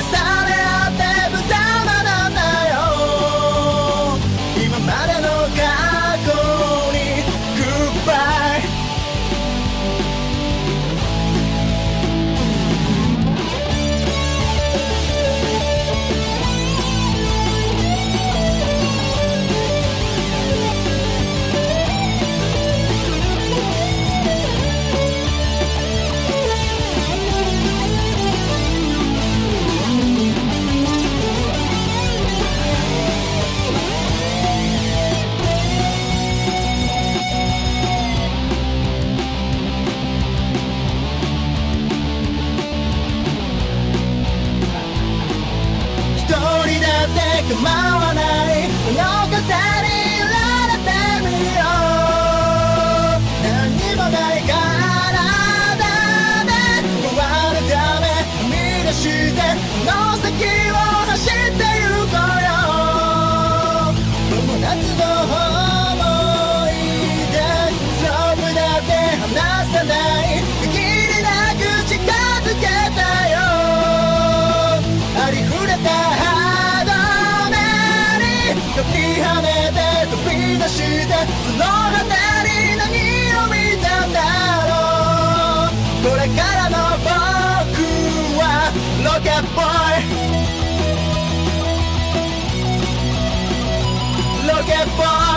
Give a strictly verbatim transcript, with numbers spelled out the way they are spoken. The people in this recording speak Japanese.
れ合って無様なんだよ。今までの過去にグッバイ。構わないこの方にいられてみよう。何もない体で終わるため踏み出してこの先を走ってゆこうよ。この夏の思い出スロープだって離さない限りなく近づけたよ。ありふれた飛び跳ねて飛び出してその果てに何を見たんだろう。これからの僕はロケットボーイロケットボーイ